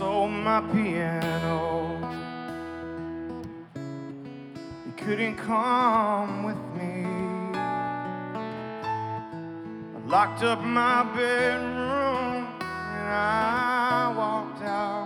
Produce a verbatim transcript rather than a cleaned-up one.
sold my piano. You couldn't come with me. I locked up my bedroom and I